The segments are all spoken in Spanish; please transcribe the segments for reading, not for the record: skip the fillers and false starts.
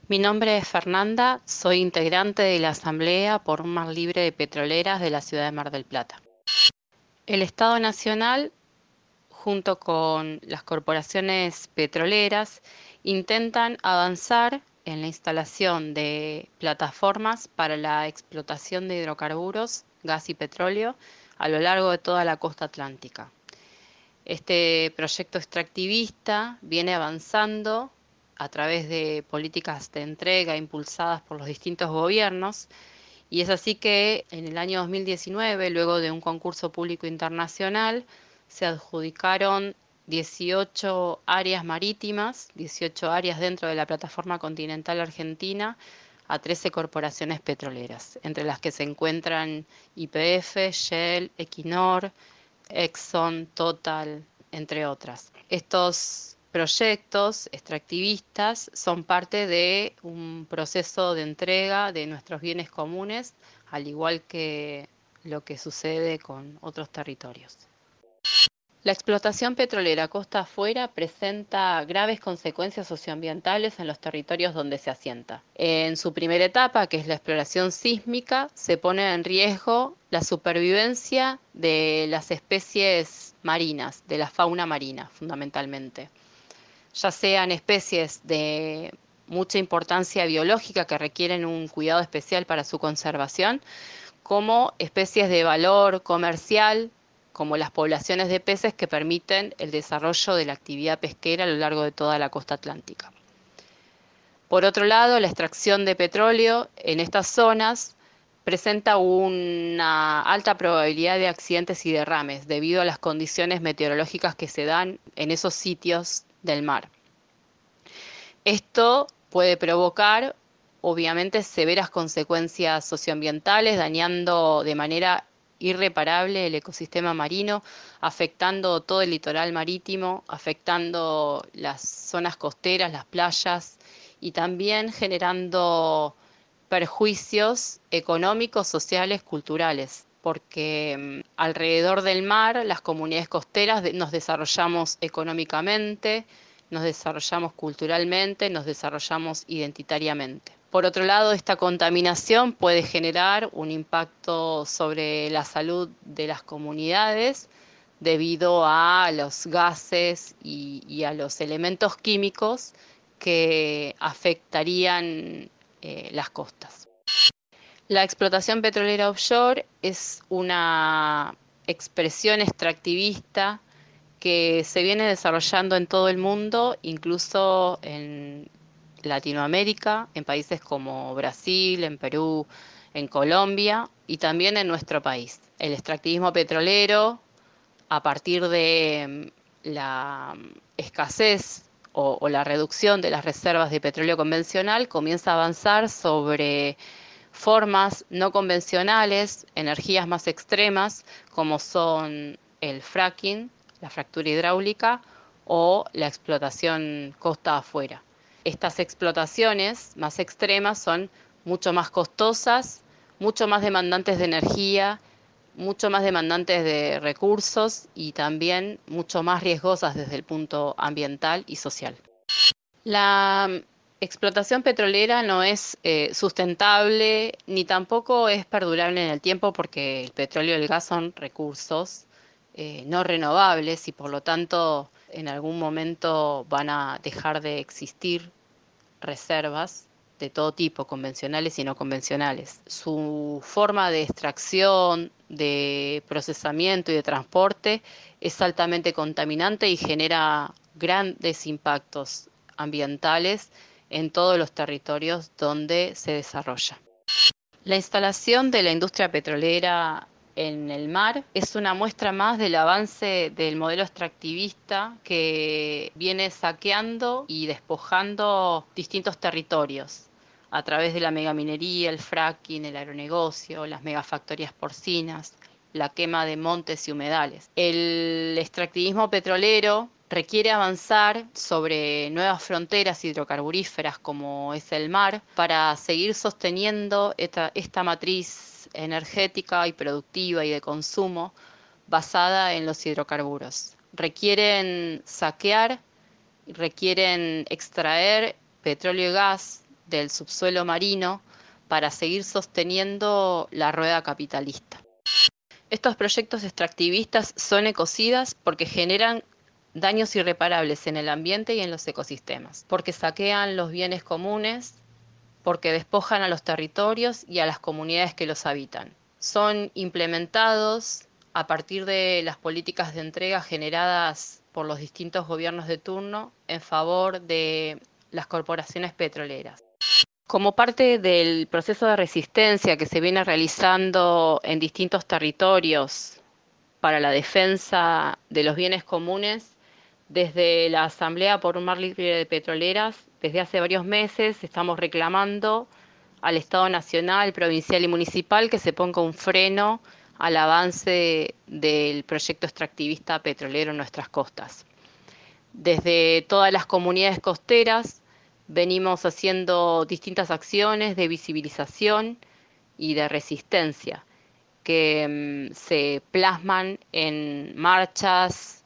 Mi nombre es Fernanda, soy integrante de la Asamblea por un Mar Libre de Petroleras de la ciudad de Mar del Plata. El Estado Nacional, junto con las corporaciones petroleras, intentan avanzar en la instalación de plataformas para la explotación de hidrocarburos, gas y petróleo a lo largo de toda la costa atlántica. Este proyecto extractivista viene avanzando a través de políticas de entrega impulsadas por los distintos gobiernos y es así que en el año 2019, luego de un concurso público internacional, se adjudicaron 18 áreas marítimas, 18 áreas dentro de la plataforma continental argentina a 13 corporaciones petroleras, entre las que se encuentran YPF, Shell, Equinor, Exxon, Total, entre otras. Estos proyectos extractivistas son parte de un proceso de entrega de nuestros bienes comunes, al igual que lo que sucede con otros territorios. La explotación petrolera costa afuera presenta graves consecuencias socioambientales en los territorios donde se asienta. En su primera etapa, que es la exploración sísmica, se pone en riesgo la supervivencia de las especies marinas, de la fauna marina fundamentalmente, ya sean especies de mucha importancia biológica que requieren un cuidado especial para su conservación, como especies de valor comercial, como las poblaciones de peces que permiten el desarrollo de la actividad pesquera a lo largo de toda la costa atlántica. Por otro lado, la extracción de petróleo en estas zonas presenta una alta probabilidad de accidentes y derrames debido a las condiciones meteorológicas que se dan en esos sitios del mar. Esto puede provocar, obviamente, severas consecuencias socioambientales, dañando de manera irreparable el ecosistema marino, afectando todo el litoral marítimo, afectando las zonas costeras, las playas y también generando perjuicios económicos, sociales, culturales, porque alrededor del mar, las comunidades costeras nos desarrollamos económicamente, nos desarrollamos culturalmente, nos desarrollamos identitariamente. Por otro lado, esta contaminación puede generar un impacto sobre la salud de las comunidades debido a los gases y a los elementos químicos que afectarían las costas. La explotación petrolera offshore es una expresión extractivista que se viene desarrollando en todo el mundo, incluso en Latinoamérica, en países como Brasil, en Perú, en Colombia y también en nuestro país. El extractivismo petrolero, a partir de la escasez o la reducción de las reservas de petróleo convencional, comienza a avanzar sobre formas no convencionales, energías más extremas, como son el fracking, la fractura hidráulica o la explotación costa afuera. Estas explotaciones más extremas son mucho más costosas, mucho más demandantes de energía, mucho más demandantes de recursos y también mucho más riesgosas desde el punto ambiental y social. La explotación petrolera no es sustentable ni tampoco es perdurable en el tiempo porque el petróleo y el gas son recursos no renovables y por lo tanto en algún momento van a dejar de existir reservas de todo tipo, convencionales y no convencionales. Su forma de extracción, de procesamiento y de transporte es altamente contaminante y genera grandes impactos ambientales en todos los territorios donde se desarrolla. La instalación de la industria petrolera en el mar es una muestra más del avance del modelo extractivista que viene saqueando y despojando distintos territorios a través de la megaminería, el fracking, el agronegocio, las megafactorías porcinas, la quema de montes y humedales. El extractivismo petrolero requiere avanzar sobre nuevas fronteras hidrocarburíferas como es el mar para seguir sosteniendo esta matriz energética y productiva y de consumo basada en los hidrocarburos. Requieren saquear, requieren extraer petróleo y gas del subsuelo marino para seguir sosteniendo la rueda capitalista. Estos proyectos extractivistas son ecocidas porque generan daños irreparables en el ambiente y en los ecosistemas, porque saquean los bienes comunes, porque despojan a los territorios y a las comunidades que los habitan. Son implementados a partir de las políticas de entrega generadas por los distintos gobiernos de turno en favor de las corporaciones petroleras. Como parte del proceso de resistencia que se viene realizando en distintos territorios para la defensa de los bienes comunes, desde la Asamblea por un Mar Libre de Petroleras, desde hace varios meses estamos reclamando al Estado nacional, provincial y municipal que se ponga un freno al avance del proyecto extractivista petrolero en nuestras costas. Desde todas las comunidades costeras venimos haciendo distintas acciones de visibilización y de resistencia que se plasman en marchas,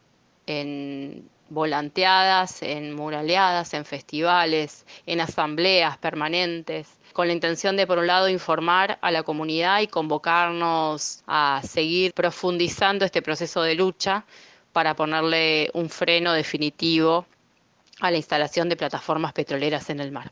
en volanteadas, en muraleadas, en festivales, en asambleas permanentes, con la intención de, por un lado, informar a la comunidad y convocarnos a seguir profundizando este proceso de lucha para ponerle un freno definitivo a la instalación de plataformas petroleras en el mar.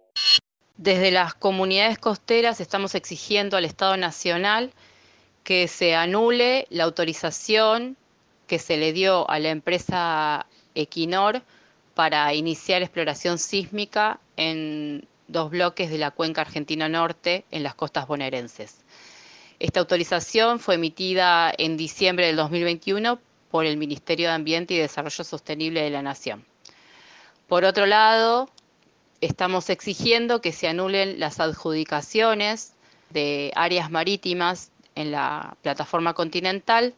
Desde las comunidades costeras estamos exigiendo al Estado Nacional que se anule la autorización que se le dio a la empresa Equinor para iniciar exploración sísmica en 2 bloques de la cuenca argentina norte en las costas bonaerenses. Esta autorización fue emitida en diciembre del 2021 por el Ministerio de Ambiente y Desarrollo Sostenible de la Nación. Por otro lado, estamos exigiendo que se anulen las adjudicaciones de áreas marítimas en la plataforma continental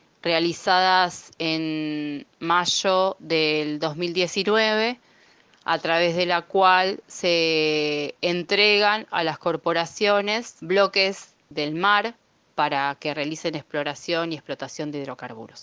realizadas en mayo del 2019, a través de la cual se entregan a las corporaciones bloques del mar para que realicen exploración y explotación de hidrocarburos.